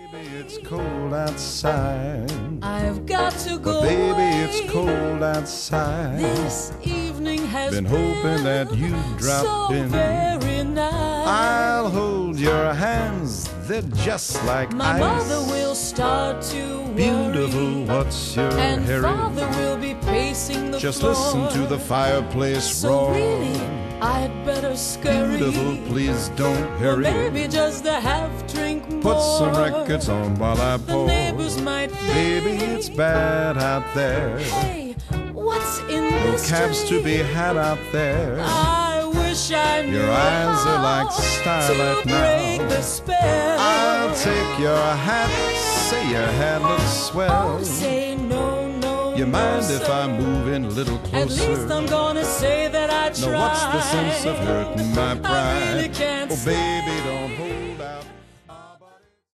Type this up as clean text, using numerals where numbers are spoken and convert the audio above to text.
Baby, it's cold outside. I've got to go But baby, away. it's cold outside. This evening has Been hoping that you'd drop so in. very nice. I'll hold your hands, they're just like My ice. mother will start to worry, Beautiful, what's your and hurry? father will be pacing the Just floor. listen to the fireplace So roar. really, I'd better scurry. Beautiful, please don't Or hurry. maybe just a half drink more. Put some records on while I The pour. neighbors might think, Baby, it's bad out there. hey, what's in No this cabs to be had out there. I wish I knew Your eyes are how like starlight to now. break the spell. I'll take your hat, say your hair looks swell. Oh, say no, no, You mind no, if sir. I move in a little closer? At least I'm gonna say that I tried. Now what's the sense of hurting my pride? I really can't Oh baby, don't hold